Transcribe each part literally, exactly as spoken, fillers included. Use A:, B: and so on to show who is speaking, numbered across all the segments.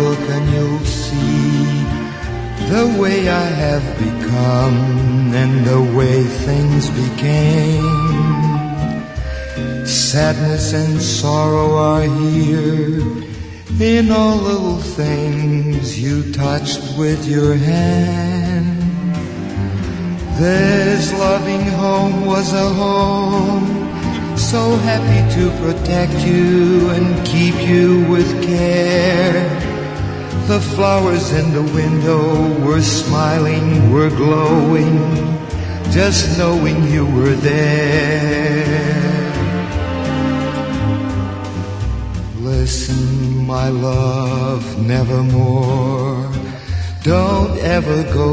A: look and you'll see the way I have become and the way things became. Sadness and sorrow are here in all little things you touched with your hand. This loving home was a home so happy to protect you and keep you with care. The flowers in the window were smiling, were glowing, just knowing you were there. Listen, my love, nevermore, don't ever go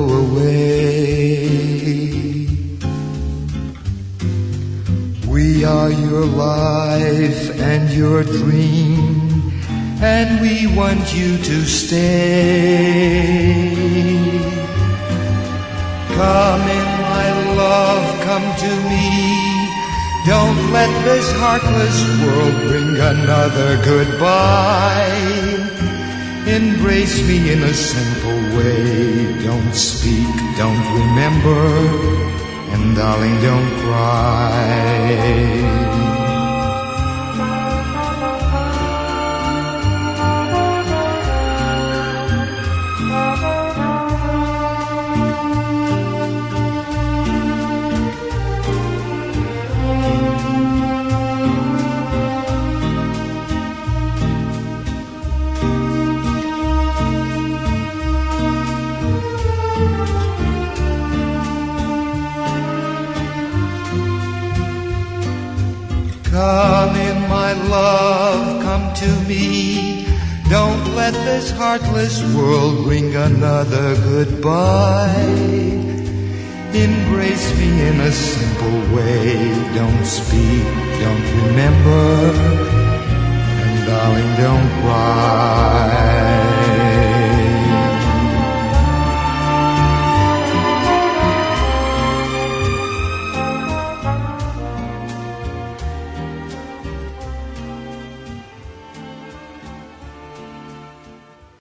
A: away. We are your life and your dream, and we want you to stay. Come in, my love, come to me. Don't let this heartless world bring another goodbye. Embrace me in a simple way. Don't speak, don't remember, and darling, don't cry. Come in, my love, come to me. Don't let this heartless world bring another goodbye. Embrace me in a simple way. Don't speak, don't remember, and darling, don't cry.